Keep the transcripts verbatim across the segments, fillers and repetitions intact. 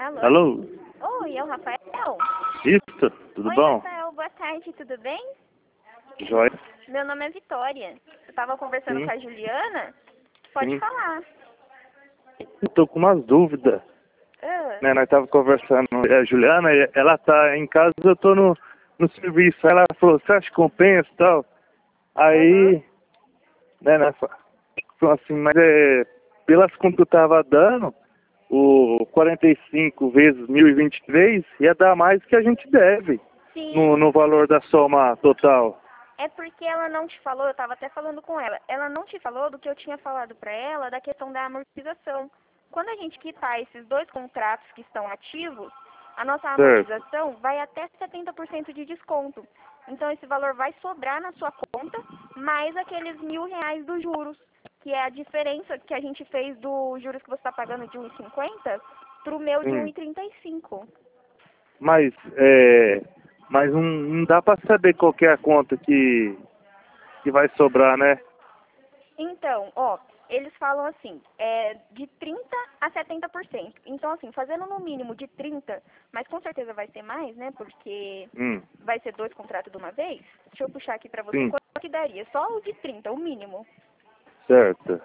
Alô? Alô? Oi, é o Rafael? Isso, tudo Oi, bom? Rafael, boa tarde, tudo bem? Joia? Meu nome é Vitória. Eu tava conversando Sim, com a Juliana. Pode sim. falar. Eu tô com umas dúvidas, Ah, né? Nós tava conversando, é, a Juliana, ela tá em casa, eu tô no, no serviço. Ela falou, você acha que compensa e tal? aham. Aí, né, né, falou assim, mas é, pelas contas que eu tava dando, o quarenta e cinco vezes mil e vinte e três ia dar mais que a gente deve no, Sim, no valor da soma total. é porque ela não te falou, eu tava até falando com ela, ela não te falou do que eu tinha falado pra ela da questão da amortização. Quando a gente quitar esses dois contratos que estão ativos, a nossa Certo. amortização vai até setenta por cento de desconto. Então esse valor vai sobrar na sua conta, mais aqueles mil reais dos juros, que é a diferença que a gente fez dos juros que você está pagando de um e cinquenta para o meu de um Hum. e trinta e cinco. Mas, é, mas não, não dá pra saber qual que é a conta que, que vai sobrar, né? Então, ó, eles falam assim, é de trinta a setenta por cento. Então, assim, fazendo no mínimo de trinta, mas com certeza vai ser mais, né? Porque Hum, vai ser dois contratos de uma vez. Deixa eu puxar aqui pra você sim, quanto que daria. Só o de trinta, o mínimo. certo.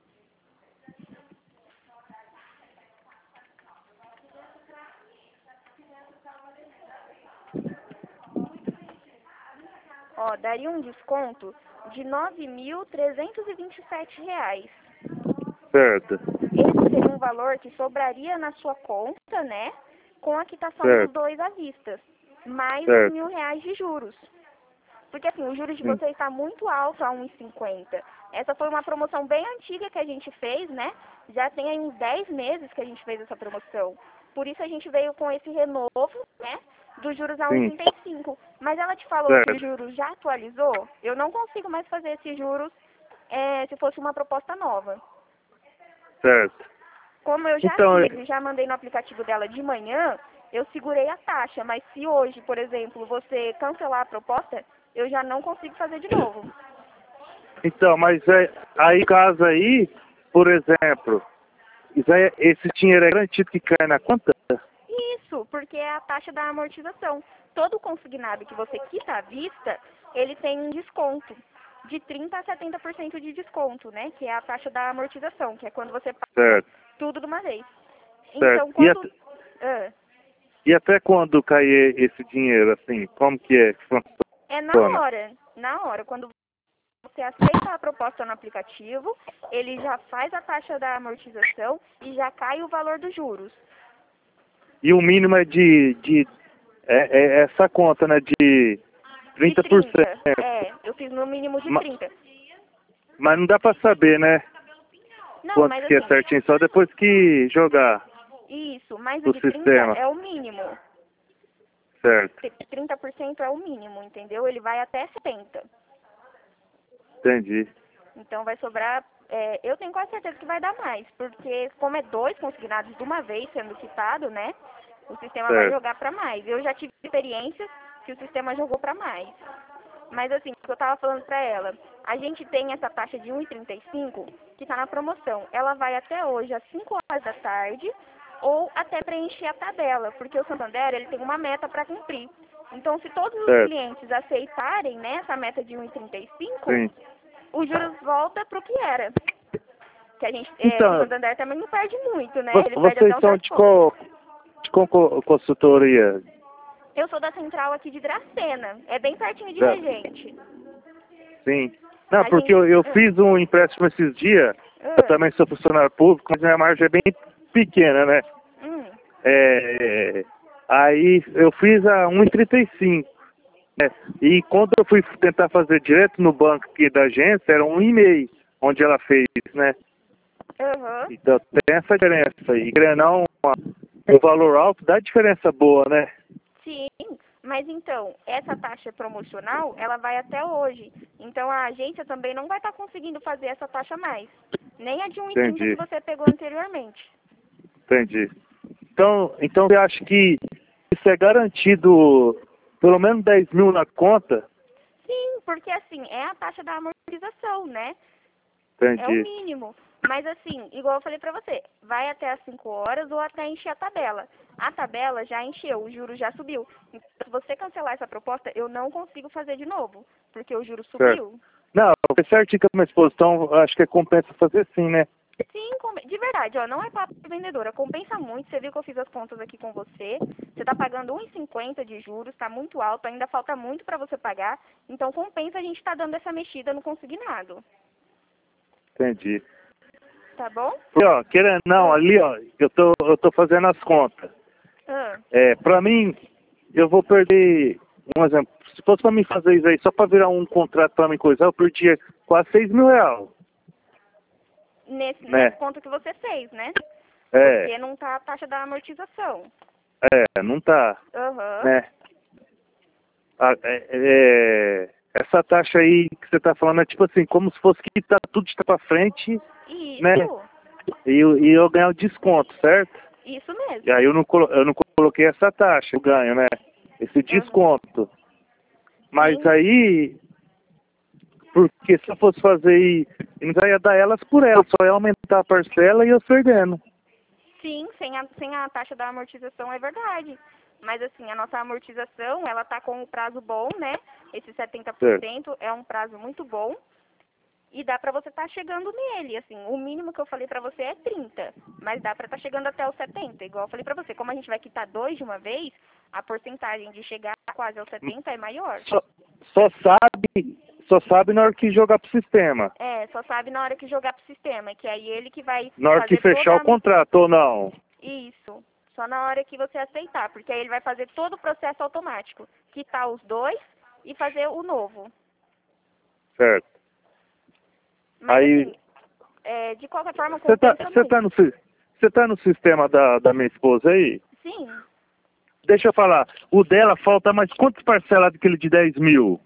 Ó, daria um desconto de nove mil trezentos e vinte e sete reais. Certo, Esse seria um valor que sobraria na sua conta, né? Com a quitação dos certo, dois à vista. Mais os certo. mil reais de juros. Porque assim, o juros de Hum, vocês está muito alto a um e cinquenta. Essa foi uma promoção bem antiga que a gente fez, né? Já tem aí uns dez meses que a gente fez essa promoção. Por isso a gente veio com esse renovo, né? Dos juros a um e sim, trinta e cinco. Mas ela te falou que o certo, juros já atualizou? Eu não consigo mais fazer esses juros é, se fosse uma proposta nova. certo. Como eu já Então, fiz é- e já mandei no aplicativo dela de manhã, eu segurei a taxa. Mas se hoje, por exemplo, você cancelar a proposta, eu já não consigo fazer de novo. então, mas é, aí caso aí, por exemplo, isso aí- esse dinheiro é garantido que cai na conta? Isso, porque é a taxa da amortização. Todo consignado que você quita à vista, ele tem um desconto de trinta a setenta por cento de desconto, né? Que é a taxa da amortização, que é quando você paga Certo, tudo de uma vez. certo. Então, E, quando... at- ah, e até quando cai esse dinheiro, assim? Como que é que é na funciona? hora, na hora. Quando você aceita a proposta no aplicativo, ele já faz a taxa da amortização e já cai o valor dos juros. E o mínimo é de, de é, é essa conta, né, de De trinta por trinta, cento. é, eu fiz no mínimo de Ma- trinta. Mas não dá pra saber, né, Não, quanto mas que é assim, certinho, só depois que jogar isso, mais o o de trinta sistema, é o mínimo. certo? T- trinta por cento é o mínimo, entendeu? Ele vai até setenta. Entendi. Então vai sobrar, é, eu tenho quase certeza que vai dar mais, porque como é dois consignados de uma vez sendo quitado, né? O sistema vai Certo, jogar para mais. Eu já tive experiências que o sistema jogou para mais. Mas assim, o que eu tava falando para ela, a gente tem essa taxa de um e trinta e cinco que está na promoção. Ela vai até hoje às cinco horas da tarde ou até preencher a tabela, porque o Santander ele tem uma meta para cumprir. Então, se todos os certo, clientes aceitarem, né, essa meta de um e trinta e cinco, sim. os juros volta para o que era. Que a gente, é, o Então, Santander também não perde muito, né? vo- Ele perde até vocês um são certo de ponto. qual, de qual co- consultoria? Eu sou da central aqui de Dracena, é bem pertinho de Da- Regente. Sim. Não, A porque gente... eu, eu ah, fiz um empréstimo esses dias, eu ah, também sou funcionário público, mas minha margem é bem pequena, né? hum, É, aí eu fiz a um e trinta e cinco, né? E quando eu fui tentar fazer direto no banco aqui da agência, era um e meio, onde ela fez, né? aham. Então tem essa diferença. E Grenal, o valor alto dá diferença boa, né? Sim, mas então, essa taxa promocional, ela vai até hoje. Então a agência também não vai estar conseguindo fazer essa taxa mais. Nem a de um e trinta que Entendi, você pegou anteriormente. entendi. Então, então você acha que isso é garantido pelo menos dez mil na conta? Sim, porque assim, é a taxa da amortização, né? É o Entendi. mínimo. Mas assim, igual eu falei pra você, vai até as cinco horas ou até encher a tabela. A tabela já encheu, o juro já subiu. Então, se você cancelar essa proposta, eu não consigo fazer de novo, porque o juro subiu. Certo. Não, foi certinho com a minha esposa, então acho que compensa fazer sim, né? Sim, de verdade, ó, não é papo de vendedora, compensa muito. Você viu que eu fiz as contas aqui com você. Você tá pagando um e cinquenta de juros, tá muito alto, ainda falta muito pra você pagar. Então compensa a gente tá dando essa mexida no consignado. Entendi. Tá bom? E, ó, querendo, não, ali, ó, eu tô, eu tô fazendo as contas. Ah. É, pra mim, eu vou perder, um exemplo, se fosse pra mim fazer isso aí, só pra virar um contrato pra mim coisar, eu perdia quase seis mil reais. Nesse, Né? nesse ponto que você fez, né? É. Porque não tá a taxa da amortização. É, não tá, Aham. né? A- é, é, essa taxa aí que você tá falando é tipo assim, como se fosse que tá, tudo está pra frente, Isso. né? E, eu- e eu ganhar o desconto, certo? Isso mesmo. E aí eu não, colo- eu não coloquei essa taxa, eu ganho, né? Esse desconto. Mas Sim. aí, porque se eu fosse fazer e e não ia dar elas por elas, só ia aumentar a parcela e eu perdendo. Sim, sem a, sem a taxa da amortização é verdade. Mas assim, a nossa amortização, ela tá com o prazo bom, né? Esse setenta por cento é um prazo muito bom. E dá pra você estar chegando nele, assim. O mínimo que eu falei pra você é trinta. Mas dá pra estar chegando até os setenta. Igual eu falei pra você, como a gente vai quitar dois de uma vez, a porcentagem de chegar quase aos setenta é maior. Só, só sabe, só sabe na hora que jogar pro sistema. É, só sabe na hora que jogar pro sistema, que aí ele que vai Na hora que fazer fechar toda o contrato ou não. Isso. Só na hora que você aceitar, porque aí ele vai fazer todo o processo automático. Quitar os dois e fazer o novo. Certo. Mas Aí, assim, é, de qualquer forma, você tá, compensa você muito. tá no, si- você tá no sistema da, da minha esposa aí? Sim, Deixa eu falar, o dela falta mais quantas parcelas daquele de dez mil?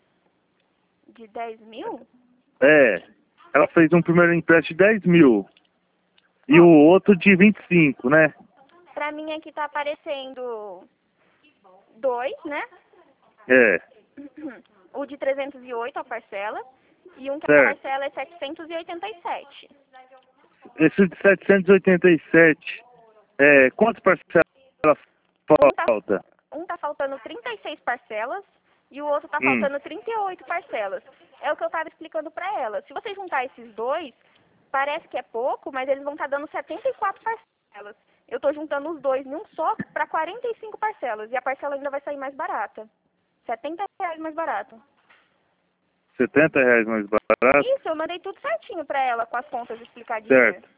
de dez mil? É, ela fez um primeiro empréstimo de dez mil. E Ó, o outro de vinte e cinco, né? pra mim aqui tá aparecendo dois, né? É, O de trezentos e oito a parcela. E um que a certo. parcela é setecentos e oitenta e sete. Esse de setecentos e oitenta e sete, é, quantas parcelas Um tá, falta? um tá faltando trinta e seis parcelas e o outro tá Hum, faltando trinta e oito parcelas. É o que eu tava explicando pra ela. Se você juntar esses dois, parece que é pouco, mas eles vão estar dando setenta e quatro parcelas. Eu tô juntando os dois num só pra quarenta e cinco parcelas. E a parcela ainda vai sair mais barata. setenta reais mais barato. setenta reais mais barato? Isso, eu mandei tudo certinho pra ela, com as contas explicadinhas. Certo.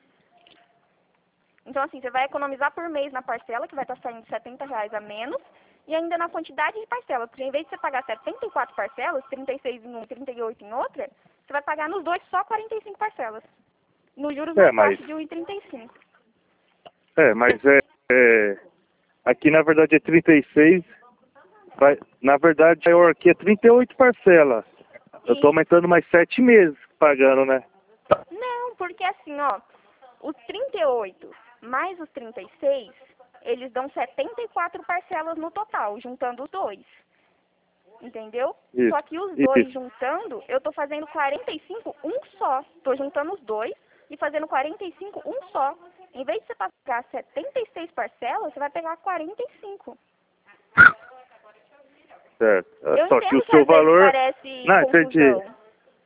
Então, assim, você vai economizar por mês na parcela, que vai estar saindo setenta reais a menos, e ainda na quantidade de parcelas. Porque em vez de você pagar setenta e quatro parcelas, trinta e seis em uma e trinta e oito em outra, você vai pagar nos dois só quarenta e cinco parcelas. Nos juros É, mais mas, baixos de um e trinta e cinco. é, mas é, é, aqui na verdade é trinta e seis, vai, na verdade maior aqui é trinta e oito parcelas. Eu tô E aumentando mais sete meses pagando, né? não, porque assim, ó, os trinta e oito mais os trinta e seis, eles dão setenta e quatro parcelas no total, juntando os dois. Entendeu? Isso, Só que os dois isso. juntando, eu tô fazendo quarenta e cinco, um só. Tô juntando os dois e fazendo quarenta e cinco, um só. Em vez de você pagar setenta e seis parcelas, você vai pegar quarenta e cinco. Certo. Eu Só que entendo o que seu às vezes valor... parece Não, entendi. confusão.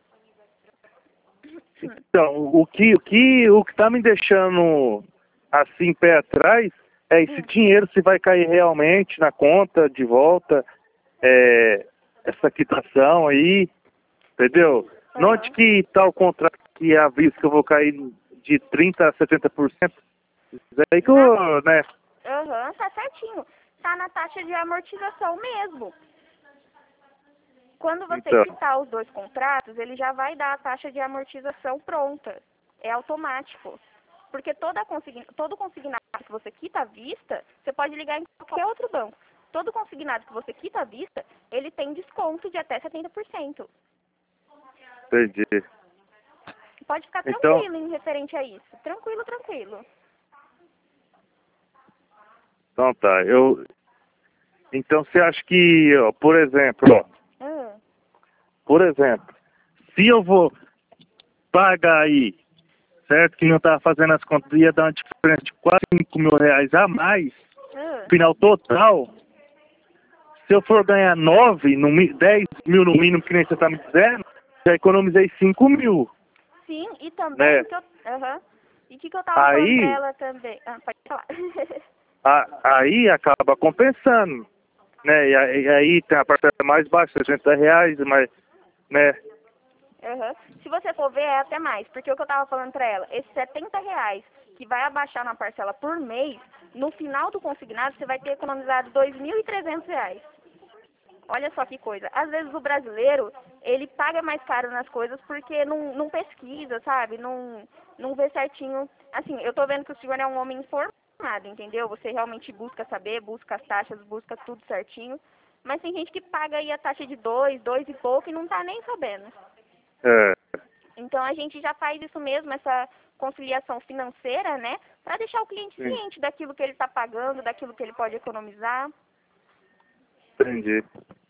Então, o que, o que, o que tá me deixando assim, pé atrás, é esse Hum. dinheiro se vai cair realmente na conta de volta, é, essa quitação aí, entendeu? Uhum. Não de que tal contrato que avisa que eu vou cair de trinta a setenta por cento, isso aí que eu, né? Aham, tá certinho. Tá na taxa de amortização mesmo. Quando você Então, quitar os dois contratos, ele já vai dar a taxa de amortização pronta. É automático. Porque toda consigna, todo consignado que você quita à vista, você pode ligar em qualquer outro banco. Todo consignado que você quita à vista, ele tem desconto de até setenta por cento. entendi. Pode ficar Então, tranquilo em referente a isso. Tranquilo, tranquilo. então tá, eu... Então você acha que, ó, por exemplo, ó, Hum, por exemplo, se eu vou pagar aí certo? Que eu tava fazendo as contas, ia dar uma diferença de quase cinco mil reais a mais, Hum. final total. Se eu for ganhar nove, no, mi- dez mil no mínimo, que nem você tá me dizendo, já economizei cinco mil. Sim, e também Né? que eu... Aham. E o que, que eu tava falando Aí, pra ela também? Ah, pode falar. a- aí acaba compensando, né? E, aí e aí tem a parcela mais baixa, sessenta reais, mas, né? Uhum. Se você for ver, é até mais, porque o que eu tava falando pra ela, esses setenta reais que vai abaixar na parcela por mês, no final do consignado você vai ter economizado dois mil e trezentos reais. Olha só que coisa. Às vezes o brasileiro, ele paga mais caro nas coisas porque não, não pesquisa, sabe? Não, não vê certinho. Assim, eu tô vendo que o senhor é um homem informado, entendeu? Você realmente busca saber, busca as taxas, busca tudo certinho. Mas tem gente que paga aí a taxa de dois, dois e pouco e não tá nem sabendo. É, Então a gente já faz isso mesmo, essa conciliação financeira, né? Para deixar o cliente sim, ciente daquilo que ele está pagando, daquilo que ele pode economizar. entendi.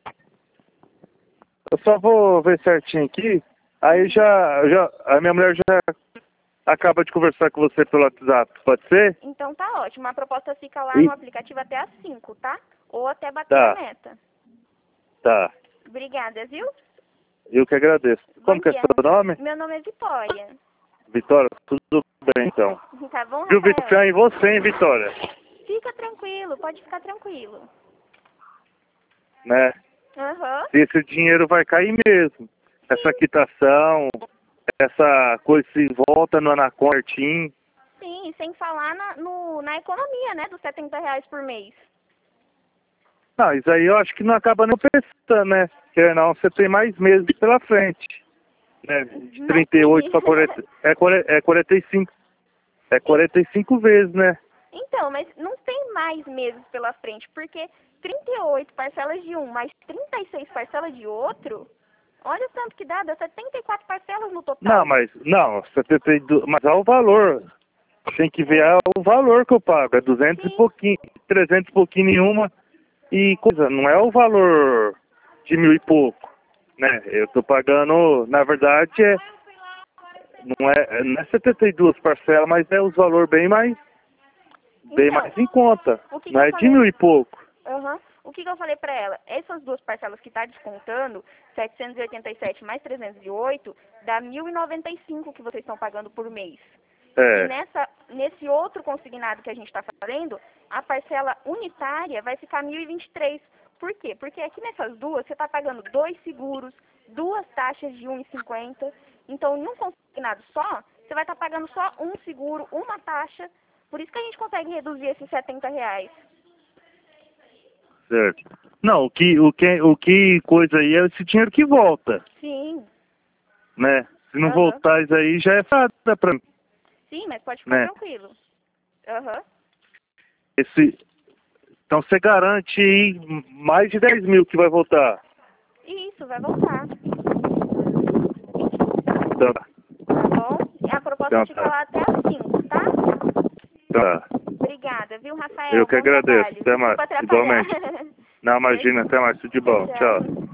Eu só vou ver certinho aqui, aí já, já a minha mulher já acaba de conversar com você pelo WhatsApp, pode ser? Então tá ótimo. A proposta fica lá E, no aplicativo até às cinco, tá? Ou até bater tá, a meta. tá. Obrigada, viu? Eu que agradeço. Como Bom que é dia. seu nome? Meu nome é Vitória. Vitória, tudo bem então. Tá bom, Viu, Rafael? Vitória, em você, hein, Vitória? Fica tranquilo, pode ficar tranquilo. Né? Aham. Esse dinheiro vai cair mesmo. Essa quitação, essa coisa se volta no Anacortim. Sim, sem falar na, no, na economia, né? Dos setenta reais por mês. Não, isso aí eu acho que não acaba não pensando, né? Porque não, você tem mais meses pela frente. Né? De Mas trinta e oito sim. para quarenta. É, quarenta, é quarenta e cinco. É quarenta e cinco vezes, né? Então, mas não tem mais meses pela frente, porque trinta e oito parcelas de um mais trinta e seis parcelas de outro, olha o tanto que dá, dá setenta e quatro parcelas no total. Não, mas não, setenta e dois, mas é o valor. Tem que ver é o valor que eu pago. É duzentos Sim. e pouquinho, trezentos e pouquinho em uma. E coisa, não é o valor de mil e pouco, né? Eu tô pagando, na verdade, é, não é, não é setenta e duas parcelas, mas é os valores bem mais, bem Então, mais em conta. o que, que Não eu é de falei? mil e pouco. Aham. O que, que eu falei pra ela? Essas duas parcelas que tá descontando, setecentos e oitenta e sete mais trezentos e oito, dá mil e noventa e cinco que vocês estão pagando por mês. E É, nessa, nesse outro consignado que a gente está fazendo, a parcela unitária vai ficar mil e vinte e três. Por quê? Porque aqui nessas duas, você está pagando dois seguros, duas taxas de um e cinquenta. Então, em um consignado só, você vai estar tá pagando só um seguro, uma taxa. Por isso que a gente consegue reduzir esses setenta reais. certo. Não, o que, o que, o que coisa aí é esse dinheiro que volta, Sim. né? Se não Aham. voltar isso aí, já é fada pra mim, Sim, mas pode ficar né? tranquilo. Aham. Esse, então você garante aí mais de dez mil que vai voltar. Isso, vai voltar. Então, Tá bom? E a proposta então fica tá. lá até às cinco, tá? Tá. Obrigada, viu, Rafael? Eu que Bom agradeço. trabalho. Até mais. Desculpa atrapalhar. Igualmente. Não, imagina. Até mais. Tudo de bom. Tchau, Tchau. tchau.